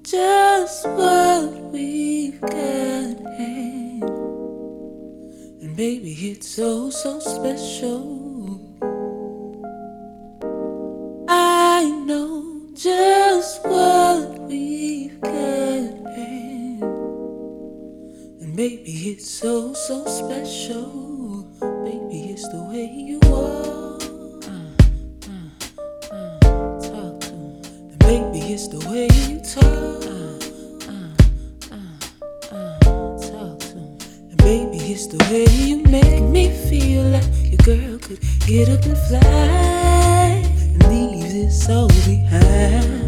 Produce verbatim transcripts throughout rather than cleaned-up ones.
just what we've got. And baby, it's so, so special. I know just what we've got. And baby, it's so, so special. Baby, it's the way you are. Uh, uh, uh, talk to me. And baby, it's the way you talk. Uh, uh, uh, uh, talk to me. And baby, it's the way you make me feel like your girl could get up and fly and leave this all behind.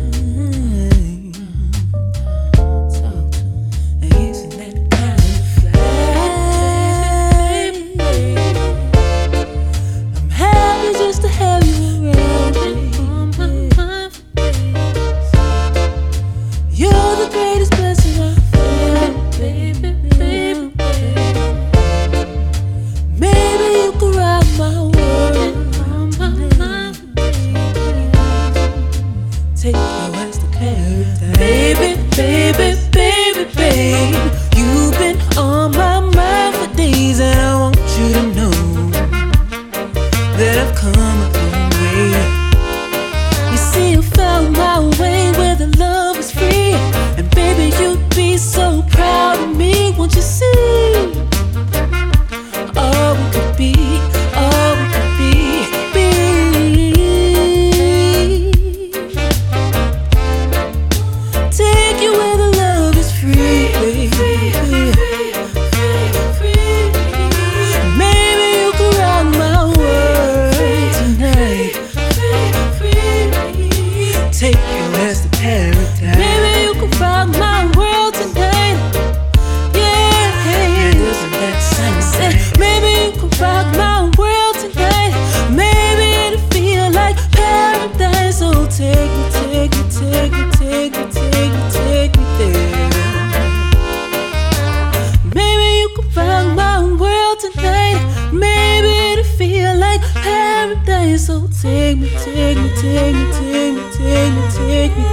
Take your ass to paradise. Baby, baby, baby, baby, you've been on my mind for days, and I want you to know that I've come a long way. You see, I found my way where the love is free, and baby, you'd be so proud of me. Won't you see? All we could be, all we could be, be. Take you where the love is free. Maybe you can rock my world tonight. Take your ass to paradise. Maybe you can rock my world tonight. Yeah, yeah, isn't that sunset? Maybe you can rock my world tonight. Maybe it'll feel like paradise. So take me, take me, take me, take me, take me, take me there. Maybe you can rock my world tonight. Maybe it'll feel like paradise. So take me, take me, take me, take me, take me, take me